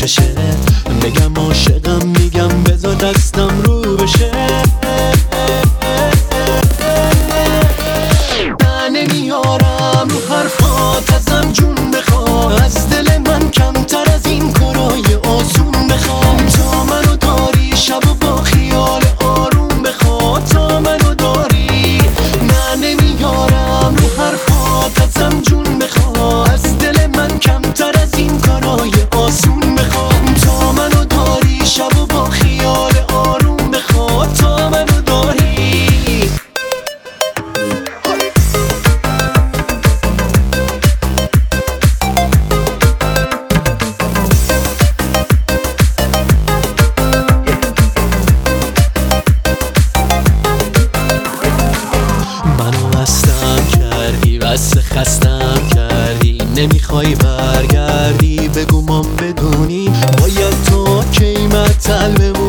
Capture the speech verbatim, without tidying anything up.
چشه، بگم عاشقم میگم بذار دستم رو بشه. من نمیارم رو حرفات ازم جون بخوا، از دل من کمتر از این کارای آسون بخوام. تا منو داری شب و با خیال آروم بخوا، تا منو داری. من نمیارم رو حرفات ازم جون بخوا، از دل من کمتر از این کارای آسون بخوام. تا منو داری شب و با خیال آروم بخوا، تا منو داری. منو مستم کردی، بس خستم کردی، نمیخوای برگردی. بگو ما بدونی باید تا کی معطل بمونی.